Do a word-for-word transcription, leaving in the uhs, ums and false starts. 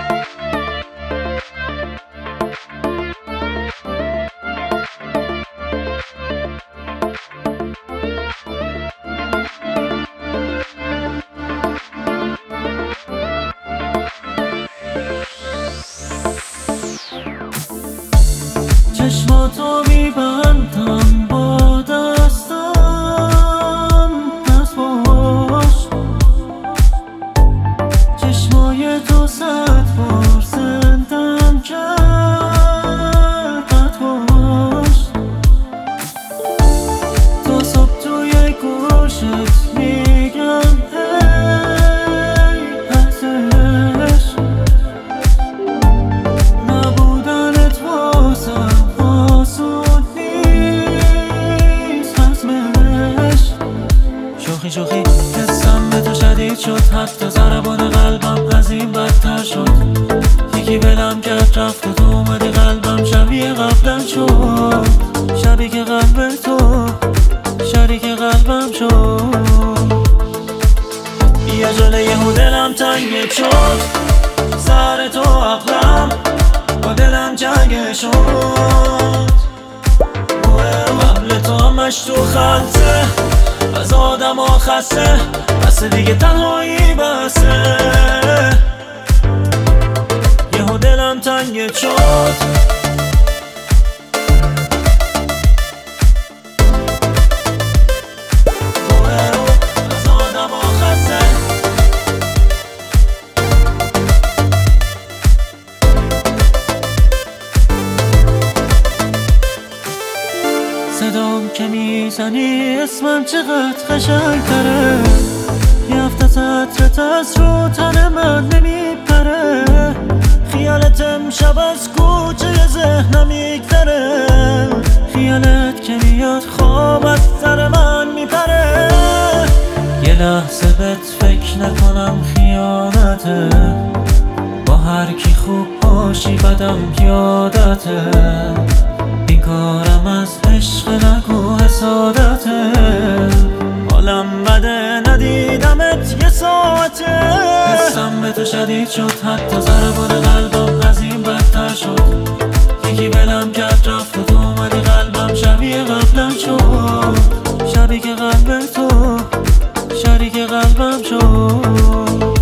چشماتو میبندم با دستم، دست باش. چشمای تو صد بار زندم کرد، قد باش. تا صبح توی گوشت میگم ای ارزش، نبودنت واسم شوخی شوخی حسم به تو شدید شد، حتی ضربان قلبم از این بدتر شد. یکی بلم کرد رفت و تو اومدی قلبم شبیه قبلم شد، شبیه که قلب تو شریک قلبم شد. یه جله یهو دلم تنگ شد، سر تو عقلم با دلم جنگ شد. قبل تو همش تو خلطه، از آدم ها خسته، بس دیگه تنهایی بسه. یهو دلم تنگت شد، از آدم ها خسته. صدام که میزنی اسمم چقدر قشنگ تره، یه هفته سطرت از رو تن من نمیپره. خیالت امشب از کوچه ذهنم میگذره، خیالت که میاد خواب از سر من میپره. یه لحظه بهت فکر نکنم خیانته، با هر کی خوب باشی بدم یادته. این کارم از عشق نگو حسادته، حالم بده ندیدمت یه ساعته. حسم به تو شدید شد، حتی ضربان